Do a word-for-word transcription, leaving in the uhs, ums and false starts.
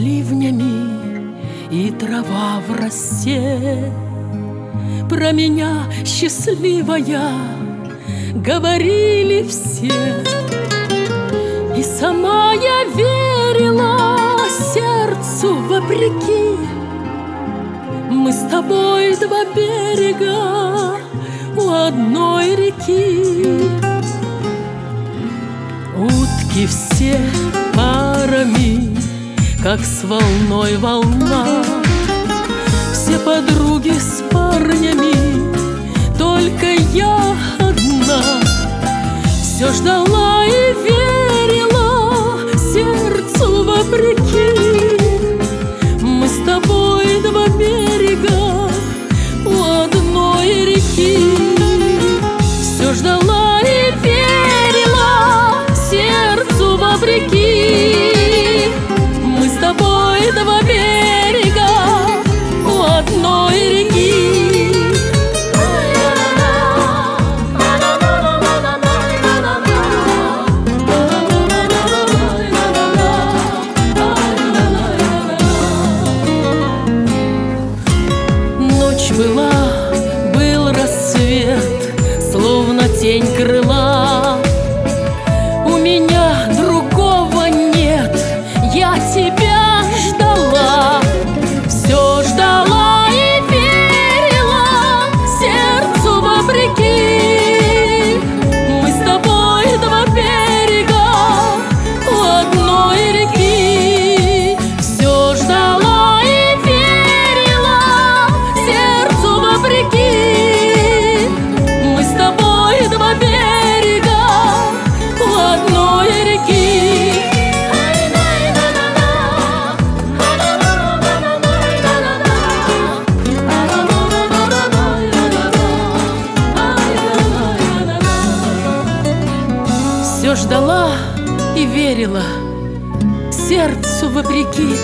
ливнями и трава в росе. Про меня счастливая говорили все, и сама я верила сердцу вопреки. Мы с тобой два берега у одной реки. Утки все парами, как с волной волна, все подруги с парнями, только я одна. Все ждала и верила сердцу вопреки. Мы с тобой два берега у одной реки. Все ждала и верила сердцу вопреки. Мы с тобой два берега у одной реки. Ночь была, был рассвет, словно тень крыла. У меня другого нет, я тебя ждала. Все ждала и верила сердцу вопреки. Мы с тобой два берега у одной реки. Все ждала и верила сердцу вопреки. Мы с тобой два берега у одной реки. Все ждала и верила сердцу вопреки.